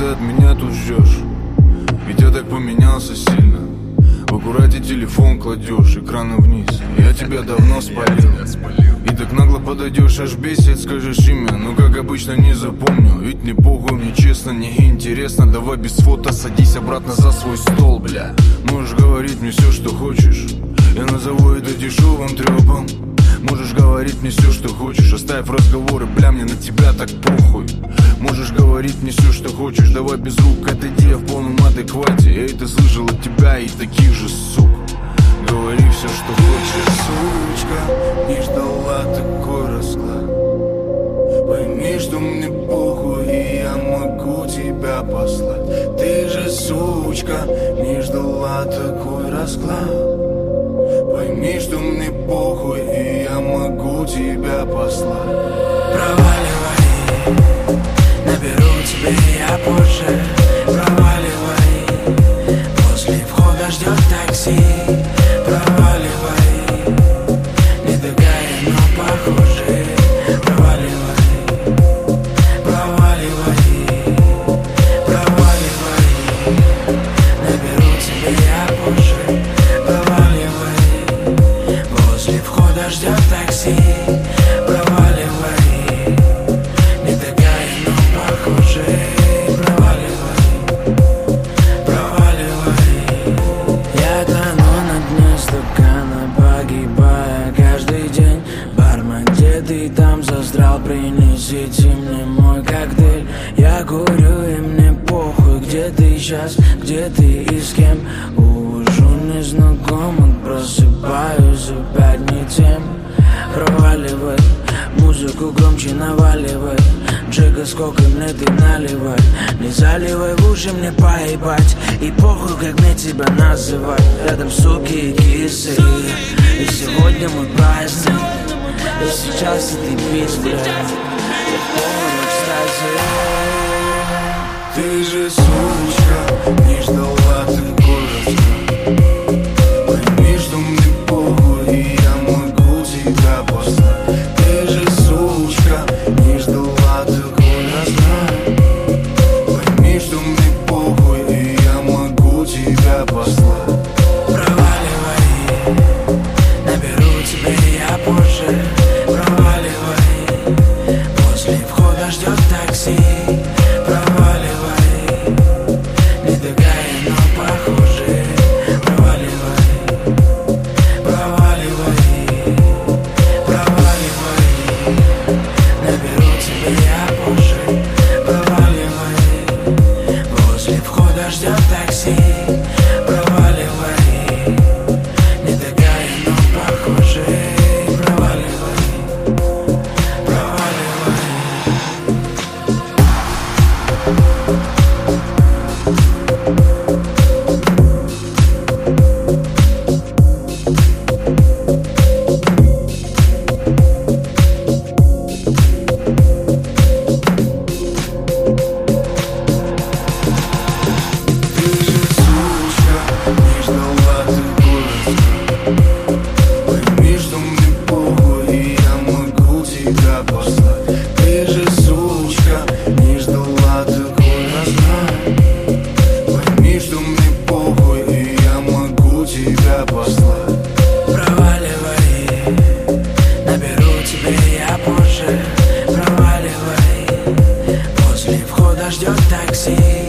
от меня тут ждешь? Ведь я так поменялся сильно. В аккурате телефон кладешь, экраны вниз. Я тебя давно спалил. И так нагло подойдешь, аж бесит, скажешь имя. Но как обычно не запомню. Ведь мне похуй, мне честно, не интересно. Давай без фото, садись обратно за свой стол, бля. Можешь говорить мне все, что хочешь. Я назову это дешевым трёпом. Можешь говорить мне все, что хочешь. Оставь разговоры, бля, мне на тебя так похуй. Можешь говорить мне все, что хочешь. Давай без рук, отойди, я в полном адеквате. Я это слышал от тебя и таких же сук. Говори все, что хочешь. Сучка, не ждала такой расклад. Пойми, что мне похуй, и я могу тебя послать. Ты же, сучка, не ждала такой расклад. Пойми, что мне похуй, и я могу тебя послать. Проваливай, наберу тебе я позже. Проваливай, после входа ждет такси. Проваливай, не такая, но похоже. Проваливай, проваливай, проваливай, наберу тебе я позже. Проваливай, после входа ждет такси. Проваливай, не такая, но похоже. Проваливай, проваливай. Я тону на дне стакана, погибая каждый день. Бармен, где ты там застрял? Принесите мне мой коктейль. Я курю, и мне похуй, где ты сейчас, где ты и с кем. Увожу незнакомых, просыпаюсь опять не тем. Проваливай, музыку громче наваливай. Джека, сколько мне ты наливай. Не заливай в уши, мне поебать. И похуй, как мне тебя называть. Рядом суки и кисы. И сегодня мой праздник. И сейчас ты бис, бля. Я в полном экстазе. Ты же, сучка, не ждала такой расклад. Пойми, что мне похуй, и я могу тебя послать. Ты же, сучка, не ждала такой расклад. Пойми, что мне похуй, и я могу тебя послать. Проваливай, наберу тебе я позже. Проваливай, после входа ждет такси. Проваливай, не такая, но похоже. Проваливай, проваливай, проваливай, наберу тебе я позже. Проваливай, после входа ждет такси. Проваливай, не такая, но похоже. Проваливай, проваливай. Ты же, сучка, не ждала такой расклад. Пойми, что мне похуй, и я могу тебя послать. Проваливай, наберу тебе я позже. Проваливай, после входа ждет такси.